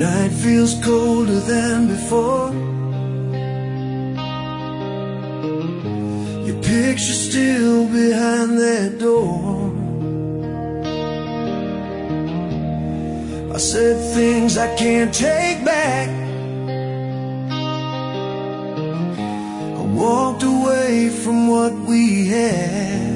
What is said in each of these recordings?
night feels colder than before. Your picture's still behind that door. I said things I can't take back. I walked away from what we had.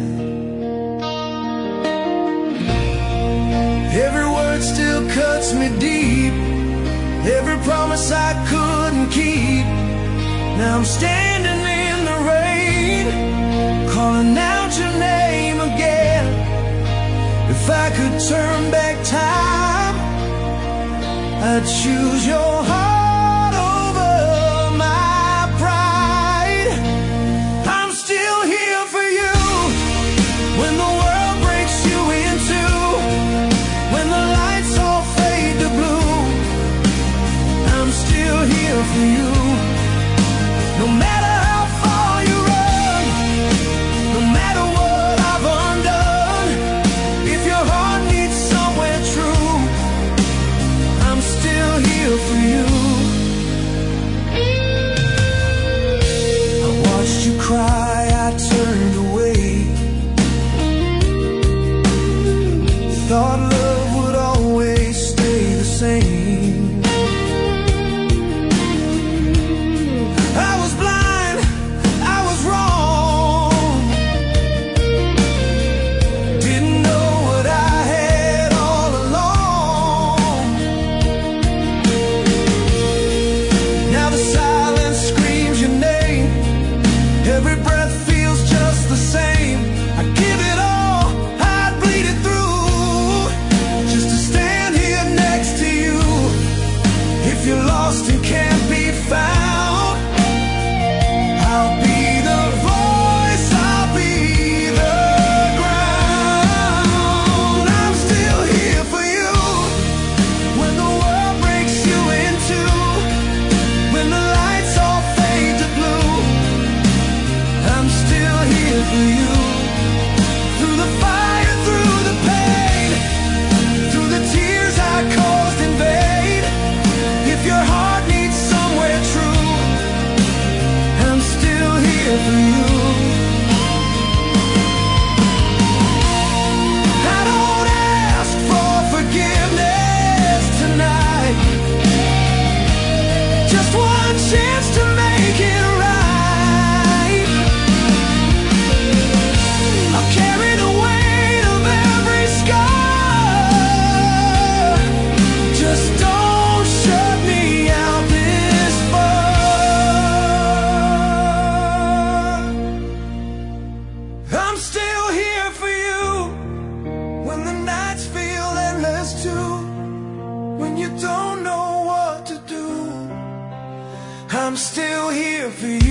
Every word still cuts me deep. Every promise I couldn't keep. Now I'm standing in the rain, calling out your name again. If I could turn back time, I'd choose your heart over my pride. I'm still here for you when the world breaks you in two, when the lights all fade to blue. I'm still here for you, no matter how far you run, no matter what I've undone. If your heart needs somewhere true, I'm still here for you. I watched you cry, I turned away. Thought love would always stay the same. I was blind, I was wrong. Didn't know what I had all along. Now the silence screams your name. Every breath feels just the same. I'd give it all, I'd bleed it through, just to stand here next to you. If you're lost and can't be found, I'll be the voice, I'll be the ground. I'm still here for you when the world breaks you in two, when the lights all fade to blue. I'm still here for you, through the fire, through the pain, through the tears I caused in vain. If your heart needs somewhere true, I'm still here for you. I don't ask for forgiveness tonight, just one chance to make it right. I'll carry the weight of every scar. Just don't shut me out this far. I'm still here for you when the nights feel endless too, when you don't know what to do. I'm still here for you.